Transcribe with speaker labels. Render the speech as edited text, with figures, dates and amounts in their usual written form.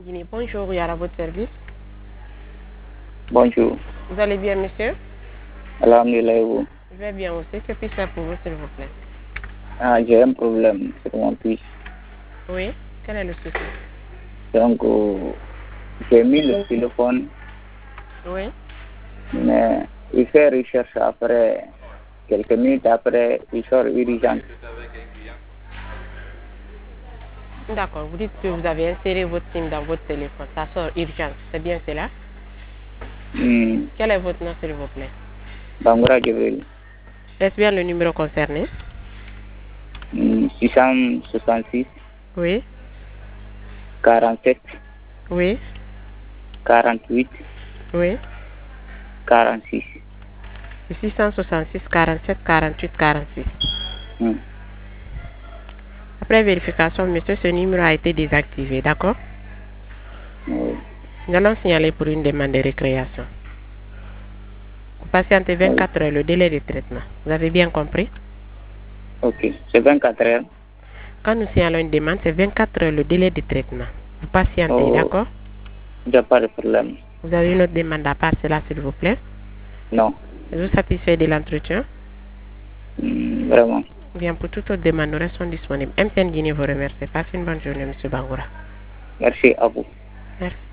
Speaker 1: Guinée, bonjour, Yara, votre service.
Speaker 2: Bonjour.
Speaker 1: Vous allez bien, monsieur?
Speaker 2: Alhamdulillah, et vous?
Speaker 1: Je vais bien aussi. Que puis-je faire pour vous, s'il vous plaît?
Speaker 2: J'ai un problème sur mon fils.
Speaker 1: Oui? Quel est le souci?
Speaker 2: Donc, j'ai mis le téléphone,
Speaker 1: Oui?
Speaker 2: mais il fait recherche après, quelques minutes après, il sort urgent.
Speaker 1: D'accord. Vous dites que vous avez inséré votre SIM dans votre téléphone. Ça sort urgence. C'est bien cela? Quel est votre nom, s'il vous plaît?
Speaker 2: Bangoura Djibril.
Speaker 1: Est-ce bien le numéro concerné?
Speaker 2: 666,
Speaker 1: Oui?
Speaker 2: 47,
Speaker 1: Oui?
Speaker 2: 48,
Speaker 1: Oui?
Speaker 2: 46.
Speaker 1: 666 47 48 46.
Speaker 2: Hmm.
Speaker 1: Après vérification, monsieur, ce numéro a été désactivé, d'accord?
Speaker 2: Oui.
Speaker 1: Nous allons signaler pour une demande de récréation. Vous patientez 24 heures le délai de traitement. Vous avez bien compris?
Speaker 2: Ok, c'est 24 heures.
Speaker 1: Quand nous signalons une demande, c'est 24 heures le délai de traitement. Vous patientez, d'accord?
Speaker 2: Il n'y a pas de problème.
Speaker 1: Vous avez une autre demande à part cela, s'il vous plaît?
Speaker 2: Non.
Speaker 1: Êtes-vous satisfait de l'entretien?
Speaker 2: Vraiment.
Speaker 1: Bien, pour toute autre demande, nous restons disponibles. MTN Guinée vous remercie. Passez une bonne journée, monsieur Bangoura.
Speaker 2: Merci à vous.
Speaker 1: Merci.